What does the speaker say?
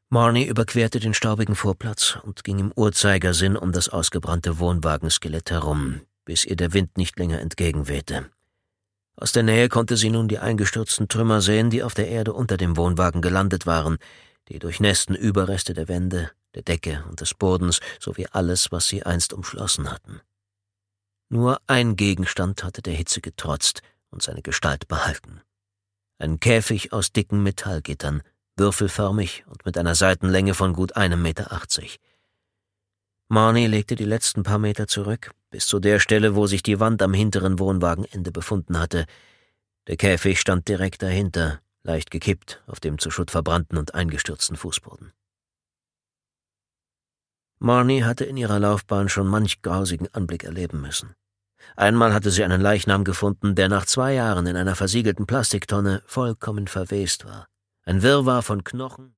Marnie überquerte den staubigen Vorplatz und ging im Uhrzeigersinn um das ausgebrannte Wohnwagenskelett herum, bis ihr der Wind nicht länger entgegenwehte. Aus der Nähe konnte sie nun die eingestürzten Trümmer sehen, die auf der Erde unter dem Wohnwagen gelandet waren, die durchnässten Überreste der Wände, der Decke und des Bodens sowie alles, was sie einst umschlossen hatten. Nur ein Gegenstand hatte der Hitze getrotzt und seine Gestalt behalten. Ein Käfig aus dicken Metallgittern, würfelförmig und mit einer Seitenlänge von gut 1,80 Meter. Marnie legte die letzten paar Meter zurück, bis zu der Stelle, wo sich die Wand am hinteren Wohnwagenende befunden hatte. Der Käfig stand direkt dahinter, leicht gekippt, auf dem zu Schutt verbrannten und eingestürzten Fußboden. Marnie hatte in ihrer Laufbahn schon manch grausigen Anblick erleben müssen. Einmal hatte sie einen Leichnam gefunden, der nach 2 Jahren in einer versiegelten Plastiktonne vollkommen verwest war. Ein Wirrwarr von Knochen,